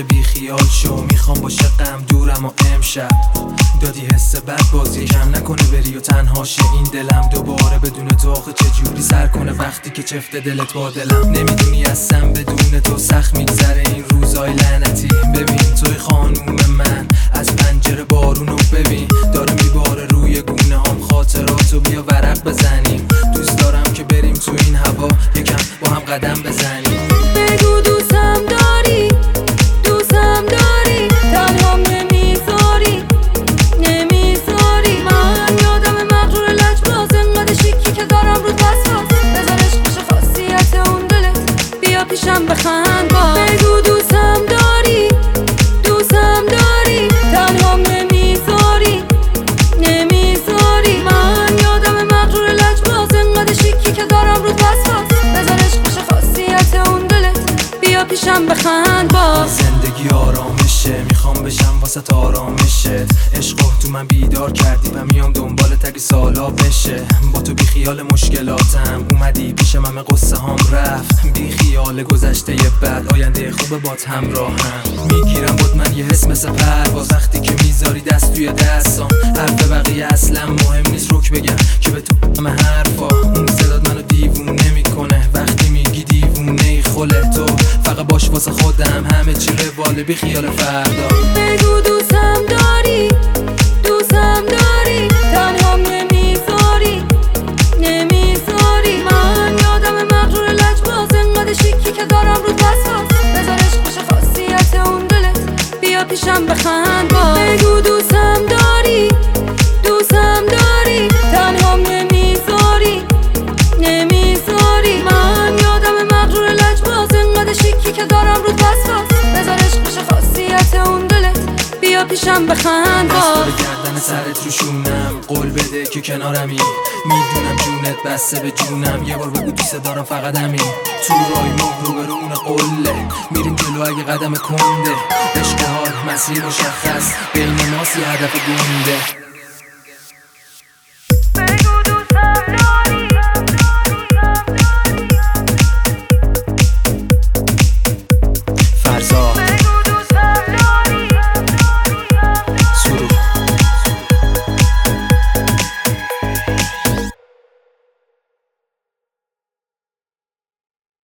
بی خیال شو، میخوام باشه غم دورم و امشب دادی حس بد بازی کم نکنه بری و تنها شه این دلم دوباره بدون تو آخه چجوری سر کنه وقتی که چفت دلت با دلم نمیدونی اصلا بدون تو سخت میگذره این روزای لعنتی. ببین توی خانوم من از پنجره بارونو ببین داره میباره روی گونه هم خاطراتو بیا ورق بزنیم دوست دارم که بریم تو این هوا یکم با هم قدم بزنیم. بگو دوستم داری دوستم داری تنهام نمیذاری من یادم مغرور لجباز انقدر شیکی که دارم رو وسواس بذار عشقش خاصیت اون دلت بیا پیشم بخند باز. بگو دوستم داری دوستم داری تنهام نمیذاری من یادم مغرور لجباز انقدر شیکی که دارم رو وسواس بذار عشقش خاصیت اون دلت بیا پیشم بخند باز. زندگی آرامشه میخوام بشم واسه آرامشه عشقو تو من بیدار کردی و میام دنبال تگی سالا بشه با تو بی خیال مشکلاتم اومدی پیشم همه قصه هم رفت بی خیال گذشته بعد آینده خوبه بات همراهم میگیرم بود من یه حس مثل پرواز وقتی که میذاری دست توی دستام حرف بقیه اصلا مهم نیست روک بگم که به تو همه حرفا اون صدات منو دیوونه میکنه وقتی میگی دیوونه خله تو فقط باش واسه خودم همه چی رواله بی خیال فردا. بگو دوستم داری دوستم داری تنهام نمیذاری من یادم مغرور لجباز انقدر شیکی که دارم رو وسواس بذار عشقش خاصیت اون دلت بیا پیشم بخند باز. بگو دوستم داری دوستم داری تنهام نمیذاری من یادم مغرور لجباز انقدر شیکی که دارم رو وسواس بذار عشقش خاصیت اون دلت بیا پیشم بخند باز. گردن سرت رو شونم قول بده که کنارمی میدونم جونت بسته به جونم یه بار بگو دوست دارم فقط همین تو رای ما رو برون قله میریم جلو اگه قدم کنده عشق حال مسیر مشخص بین ماست یه هدف گونده.